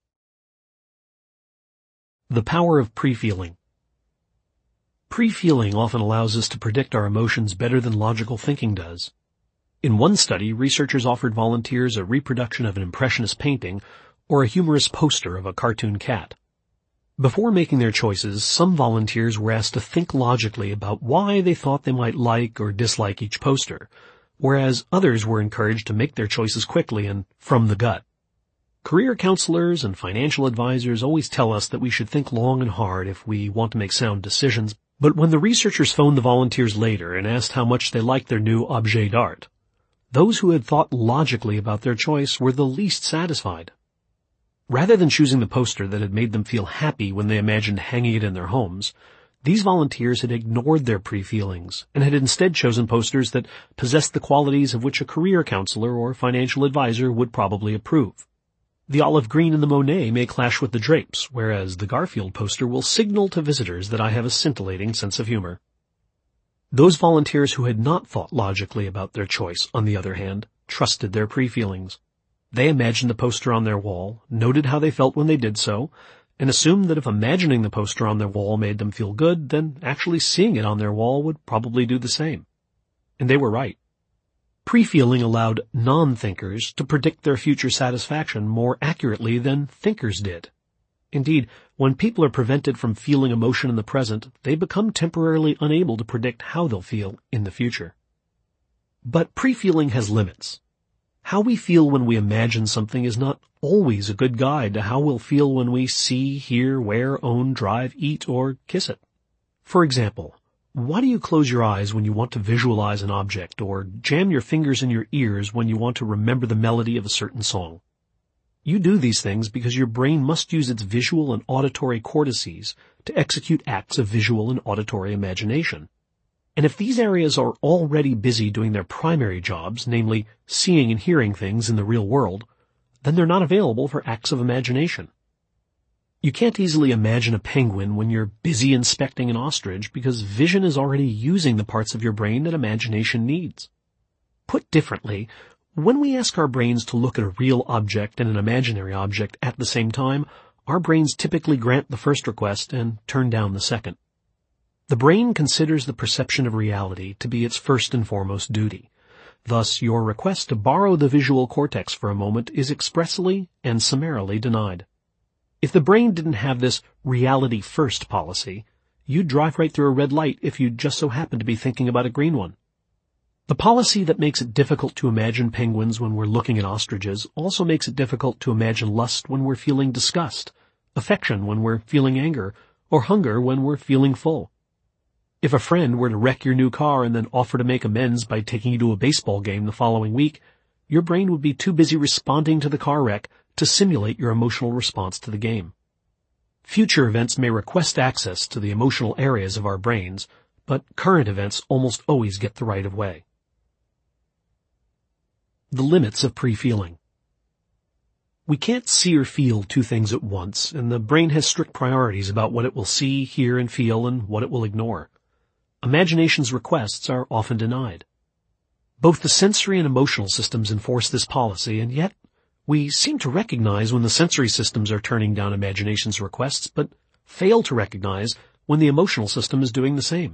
The power of pre-feeling. Pre-feeling often allows us to predict our emotions better than logical thinking does. In one study, researchers offered volunteers a reproduction of an impressionist painting or a humorous poster of a cartoon cat. Before making their choices, some volunteers were asked to think logically about why they thought they might like or dislike each poster, whereas others were encouraged to make their choices quickly and from the gut. Career counselors and financial advisors always tell us that we should think long and hard if we want to make sound decisions, but when the researchers phoned the volunteers later and asked how much they liked their new objet d'art, Those who had thought logically about their choice were the least satisfied. Rather than choosing the poster that had made them feel happy when they imagined hanging it in their homes, these volunteers had ignored their pre-feelings and had instead chosen posters that possessed the qualities of which a career counselor or financial advisor would probably approve. The olive green in the Monet may clash with the drapes, whereas the Garfield poster will signal to visitors that I have a scintillating sense of humor. Those volunteers who had not thought logically about their choice, on the other hand, trusted their pre-feelings. They imagined the poster on their wall, noted how they felt when they did so, and assumed that if imagining the poster on their wall made them feel good, then actually seeing it on their wall would probably do the same. And they were right. Pre-feeling allowed non-thinkers to predict their future satisfaction more accurately than thinkers did. Indeed, when people are prevented from feeling emotion in the present, they become temporarily unable to predict how they'll feel in the future. But pre-feeling has limits. How we feel when we imagine something is not always a good guide to how we'll feel when we see, hear, wear, own, drive, eat, or kiss it. For example, why do you close your eyes when you want to visualize an object, or jam your fingers in your ears when you want to remember the melody of a certain song? You do these things because your brain must use its visual and auditory cortices to execute acts of visual and auditory imagination. And if these areas are already busy doing their primary jobs, namely seeing and hearing things in the real world, then they're not available for acts of imagination. You can't easily imagine a penguin when you're busy inspecting an ostrich because vision is already using the parts of your brain that imagination needs. Put differently, when we ask our brains to look at a real object and an imaginary object at the same time, our brains typically grant the first request and turn down the second. The brain considers the perception of reality to be its first and foremost duty. Thus, your request to borrow the visual cortex for a moment is expressly and summarily denied. If the brain didn't have this reality-first policy, you'd drive right through a red light if you just so happened to be thinking about a green one. The policy that makes it difficult to imagine penguins when we're looking at ostriches also makes it difficult to imagine lust when we're feeling disgust, affection when we're feeling anger, or hunger when we're feeling full. If a friend were to wreck your new car and then offer to make amends by taking you to a baseball game the following week, your brain would be too busy responding to the car wreck to simulate your emotional response to the game. Future events may request access to the emotional areas of our brains, but current events almost always get the right of way. The limits of pre-feeling. We can't see or feel two things at once, and the brain has strict priorities about what it will see, hear, and feel, and what it will ignore. Imagination's requests are often denied. Both the sensory and emotional systems enforce this policy, and yet we seem to recognize when the sensory systems are turning down imagination's requests, but fail to recognize when the emotional system is doing the same.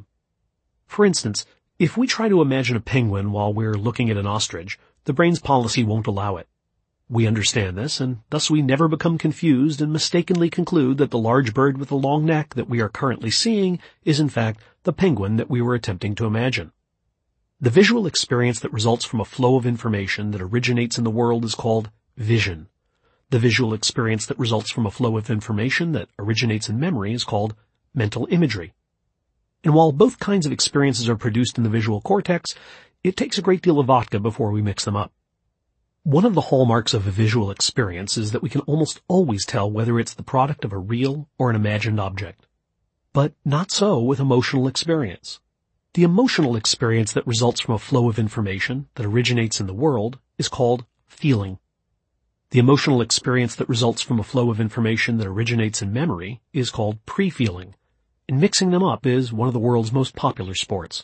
For instance, if we try to imagine a penguin while we're looking at an ostrich, the brain's policy won't allow it. We understand this, and thus we never become confused and mistakenly conclude that the large bird with the long neck that we are currently seeing is in fact the penguin that we were attempting to imagine. The visual experience that results from a flow of information that originates in the world is called vision. The visual experience that results from a flow of information that originates in memory is called mental imagery. And while both kinds of experiences are produced in the visual cortex, it takes a great deal of vodka before we mix them up. One of the hallmarks of a visual experience is that we can almost always tell whether it's the product of a real or an imagined object. But not so with emotional experience. The emotional experience that results from a flow of information that originates in the world is called feeling. The emotional experience that results from a flow of information that originates in memory is called pre-feeling, and mixing them up is one of the world's most popular sports.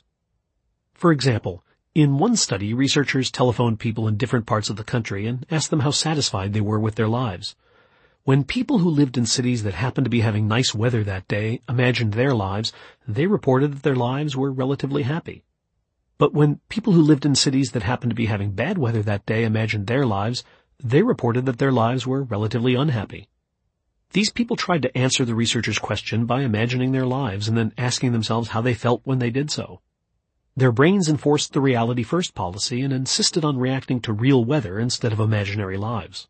For example, in one study, researchers telephoned people in different parts of the country and asked them how satisfied they were with their lives. When people who lived in cities that happened to be having nice weather that day imagined their lives, they reported that their lives were relatively happy. But when people who lived in cities that happened to be having bad weather that day imagined their lives, they reported that their lives were relatively unhappy. These people tried to answer the researchers' question by imagining their lives and then asking themselves how they felt when they did so. Their brains enforced the reality-first policy and insisted on reacting to real weather instead of imaginary lives.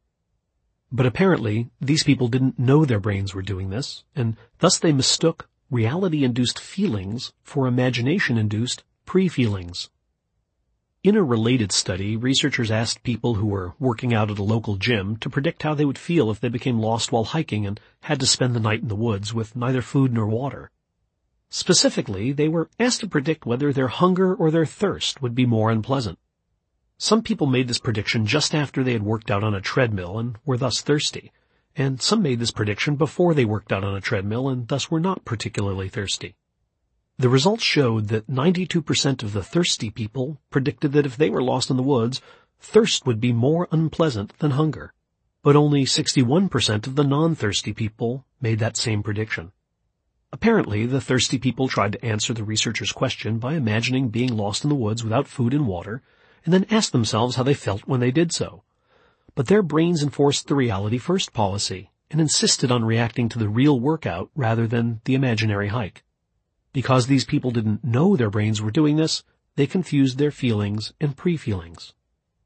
But apparently, these people didn't know their brains were doing this, and thus they mistook reality-induced feelings for imagination-induced pre-feelings. In a related study, researchers asked people who were working out at a local gym to predict how they would feel if they became lost while hiking and had to spend the night in the woods with neither food nor water. Specifically, they were asked to predict whether their hunger or their thirst would be more unpleasant. Some people made this prediction just after they had worked out on a treadmill and were thus thirsty, and some made this prediction before they worked out on a treadmill and thus were not particularly thirsty. The results showed that 92% of the thirsty people predicted that if they were lost in the woods, thirst would be more unpleasant than hunger. But only 61% of the non-thirsty people made that same prediction. Apparently, the thirsty people tried to answer the researchers' question by imagining being lost in the woods without food and water, and then asked themselves how they felt when they did so. But their brains enforced the reality-first policy and insisted on reacting to the real workout rather than the imaginary hike. Because these people didn't know their brains were doing this, they confused their feelings and pre-feelings.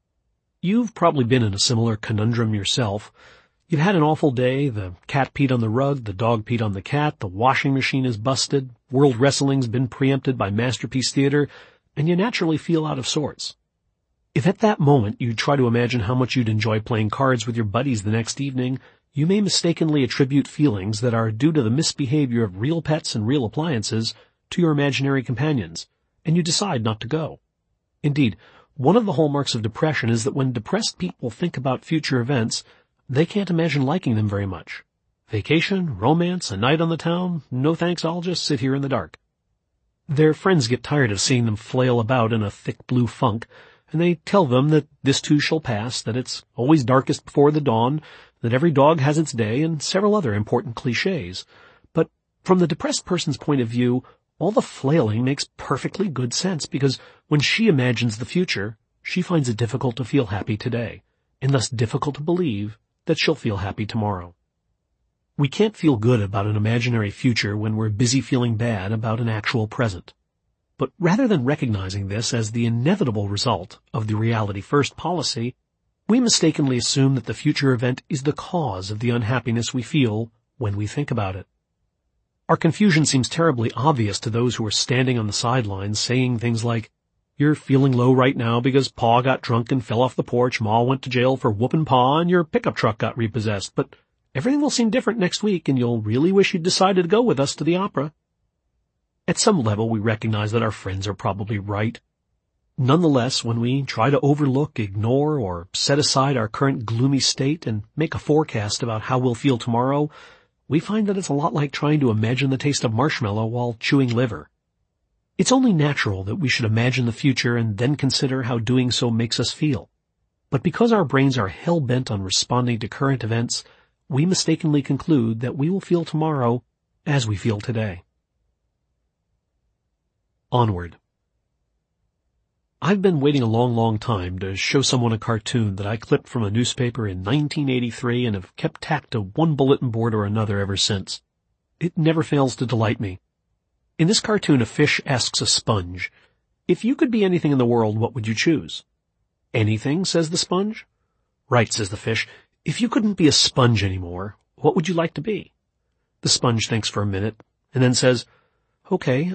You've probably been in a similar conundrum yourself. You've had an awful day, the cat peed on the rug, the dog peed on the cat, the washing machine is busted, World Wrestling's been preempted by Masterpiece Theater, and you naturally feel out of sorts. If at that moment you try to imagine how much you'd enjoy playing cards with your buddies the next evening, you may mistakenly attribute feelings that are due to the misbehavior of real pets and real appliances to your imaginary companions, and you decide not to go. Indeed, one of the hallmarks of depression is that when depressed people think about future events, they can't imagine liking them very much. Vacation, romance, a night on the town, no thanks, I'll just sit here in the dark. Their friends get tired of seeing them flail about in a thick blue funk, and they tell them that this too shall pass, that it's always darkest before the dawn, that every dog has its day, and several other important cliches. But from the depressed person's point of view, all the flailing makes perfectly good sense because when she imagines the future, she finds it difficult to feel happy today, and thus difficult to believe that she'll feel happy tomorrow. We can't feel good about an imaginary future when we're busy feeling bad about an actual present. But rather than recognizing this as the inevitable result of the reality-first policy, we mistakenly assume that the future event is the cause of the unhappiness we feel when we think about it. Our confusion seems terribly obvious to those who are standing on the sidelines saying things like, "You're feeling low right now because Pa got drunk and fell off the porch, Ma went to jail for whooping Pa, and your pickup truck got repossessed, but everything will seem different next week and you'll really wish you'd decided to go with us to the opera." At some level, we recognize that our friends are probably right. Nonetheless, when we try to overlook, ignore, or set aside our current gloomy state and make a forecast about how we'll feel tomorrow, we find that it's a lot like trying to imagine the taste of marshmallow while chewing liver. It's only natural that we should imagine the future and then consider how doing so makes us feel. But because our brains are hell-bent on responding to current events, we mistakenly conclude that we will feel tomorrow as we feel today. Onward. I've been waiting a long time to show someone a cartoon that I clipped from a newspaper in 1983 and have kept tacked to one bulletin board or another ever since. It never fails to delight me. In this cartoon, a fish asks a sponge, "If you could be anything in the world, what would you choose?" "Anything," says the sponge. "Right," says the fish. "If you couldn't be a sponge anymore, what would you like to be?" The sponge thinks for a minute and then says, "Okay,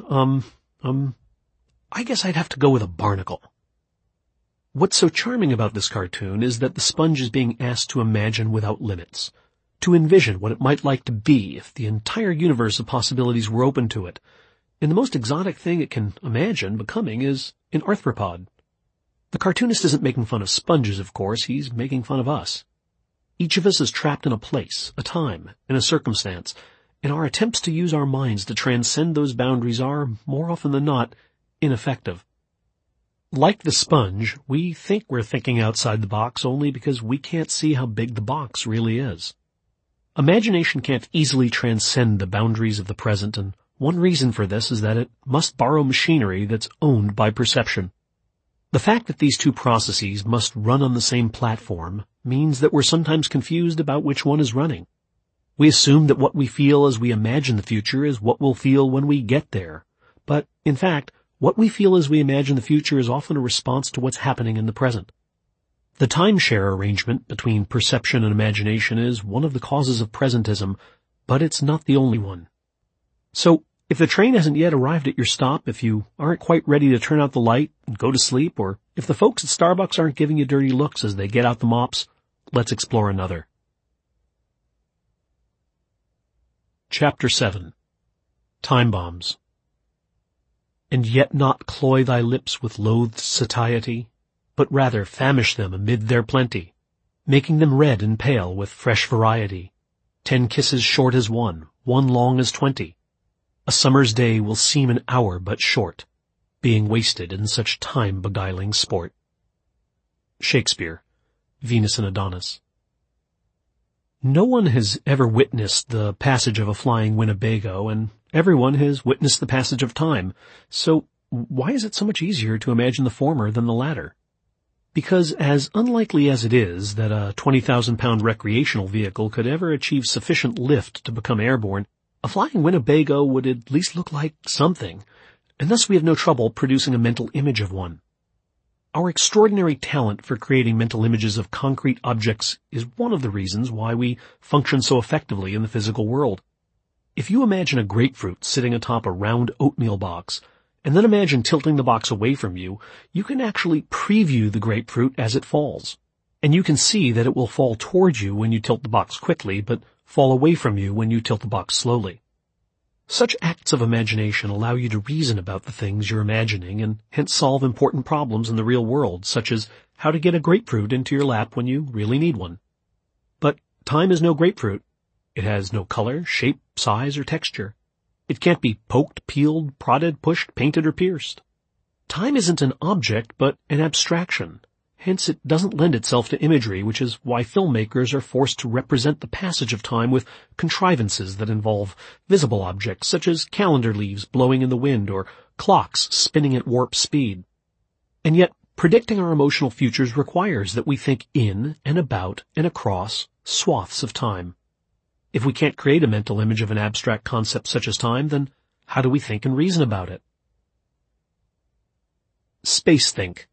I guess I'd have to go with a barnacle." What's so charming about this cartoon is that the sponge is being asked to imagine without limits, to envision what it might like to be if the entire universe of possibilities were open to it. And the most exotic thing it can imagine becoming is an arthropod. The cartoonist isn't making fun of sponges, of course, he's making fun of us. Each of us is trapped in a place, a time, and a circumstance, and our attempts to use our minds to transcend those boundaries are, more often than not, ineffective. Like the sponge, we think we're thinking outside the box only because we can't see how big the box really is. Imagination can't easily transcend the boundaries of the present, and one reason for this is that it must borrow machinery that's owned by perception. The fact that these two processes must run on the same platform means that we're sometimes confused about which one is running. We assume that what we feel as we imagine the future is what we'll feel when we get there. But, in fact, what we feel as we imagine the future is often a response to what's happening in the present. The timeshare arrangement between perception and imagination is one of the causes of presentism, but it's not the only one. So, If the train hasn't yet arrived at your stop, if you aren't quite ready to turn out the light and go to sleep, or if the folks at Starbucks aren't giving you dirty looks as they get out the mops, let's explore another. Chapter 7. Time Bombs. And yet not cloy thy lips with loathed satiety, but rather famish them amid their plenty, making them red and pale with fresh variety. 10 kisses short as one long as 20. A summer's day will seem an hour but short, being wasted in such time-beguiling sport. Shakespeare, Venus and Adonis. No one has ever witnessed the passage of a flying Winnebago, and everyone has witnessed the passage of time. So why is it so much easier to imagine the former than the latter? Because as unlikely as it is that a 20,000-pound recreational vehicle could ever achieve sufficient lift to become airborne, a flying Winnebago would at least look like something, and thus we have no trouble producing a mental image of one. Our extraordinary talent for creating mental images of concrete objects is one of the reasons why we function so effectively in the physical world. If you imagine a grapefruit sitting atop a round oatmeal box, and then imagine tilting the box away from you, you can actually preview the grapefruit as it falls. And you can see that it will fall towards you when you tilt the box quickly, but fall away from you when you tilt the box slowly. Such acts of imagination allow you to reason about the things you're imagining and hence solve important problems in the real world, such as how to get a grapefruit into your lap when you really need one. But time is no grapefruit. It has no color, shape, size, or texture. It can't be poked, peeled, prodded, pushed, painted, or pierced. Time isn't an object, but an abstraction. Hence, it doesn't lend itself to imagery, which is why filmmakers are forced to represent the passage of time with contrivances that involve visible objects, such as calendar leaves blowing in the wind or clocks spinning at warp speed. And yet, predicting our emotional futures requires that we think in and about and across swaths of time. If we can't create a mental image of an abstract concept such as time, then how do we think and reason about it? Space think.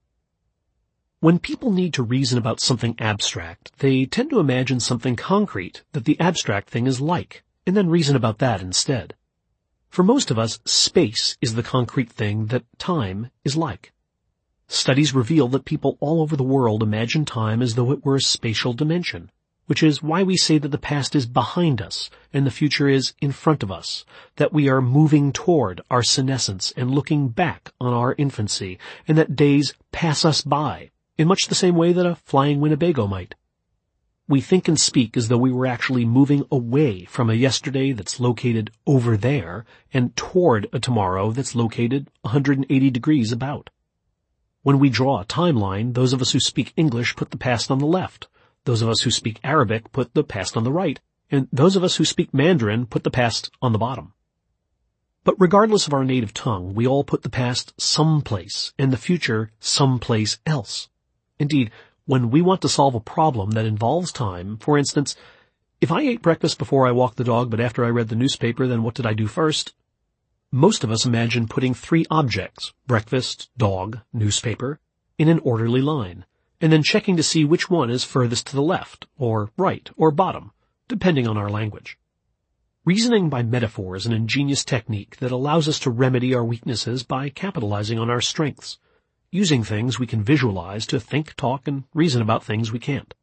When people need to reason about something abstract, they tend to imagine something concrete that the abstract thing is like, and then reason about that instead. For most of us, space is the concrete thing that time is like. Studies reveal that people all over the world imagine time as though it were a spatial dimension, which is why we say that the past is behind us and the future is in front of us, that we are moving toward our senescence and looking back on our infancy, and that days pass us by, in much the same way that a flying Winnebago might. We think and speak as though we were actually moving away from a yesterday that's located over there and toward a tomorrow that's located 180 degrees about. When we draw a timeline, those of us who speak English put the past on the left, those of us who speak Arabic put the past on the right, and those of us who speak Mandarin put the past on the bottom. But regardless of our native tongue, we all put the past someplace and the future someplace else. Indeed, when we want to solve a problem that involves time, for instance, if I ate breakfast before I walked the dog but after I read the newspaper, then what did I do first? Most of us imagine putting 3 objects, breakfast, dog, newspaper, in an orderly line, and then checking to see which one is furthest to the left, or right, or bottom, depending on our language. Reasoning by metaphor is an ingenious technique that allows us to remedy our weaknesses by capitalizing on our strengths, using things we can visualize to think, talk, and reason about things we can't.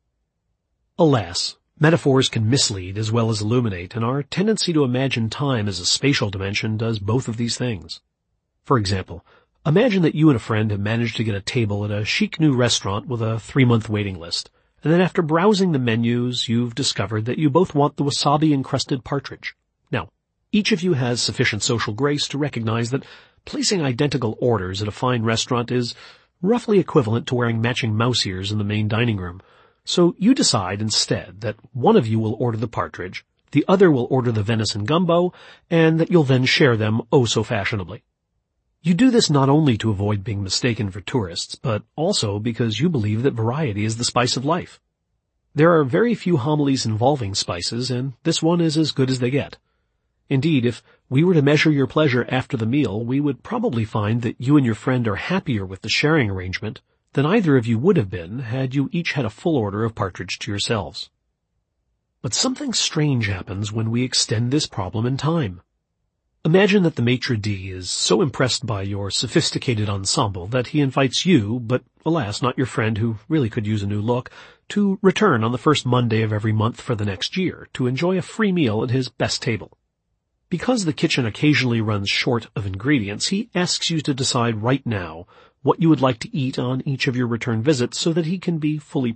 Alas, metaphors can mislead as well as illuminate, and our tendency to imagine time as a spatial dimension does both of these things. For example, imagine that you and a friend have managed to get a table at a chic new restaurant with a 3-month waiting list, and then after browsing the menus, you've discovered that you both want the wasabi-encrusted partridge. Now, each of you has sufficient social grace to recognize that placing identical orders at a fine restaurant is roughly equivalent to wearing matching mouse ears in the main dining room. So you decide instead that one of you will order the partridge, the other will order the venison gumbo, and that you'll then share them oh so fashionably. You do this not only to avoid being mistaken for tourists, but also because you believe that variety is the spice of life. There are very few homilies involving spices, and this one is as good as they get. Indeed, if we were to measure your pleasure after the meal, we would probably find that you and your friend are happier with the sharing arrangement than either of you would have been had you each had a full order of partridge to yourselves. But something strange happens when we extend this problem in time. Imagine that the maitre d' is so impressed by your sophisticated ensemble that he invites you, but alas, not your friend who really could use a new look, to return on the first Monday of every month for the next year to enjoy a free meal at his best table. Because the kitchen occasionally runs short of ingredients, he asks you to decide right now what you would like to eat on each of your return visits so that he can be fully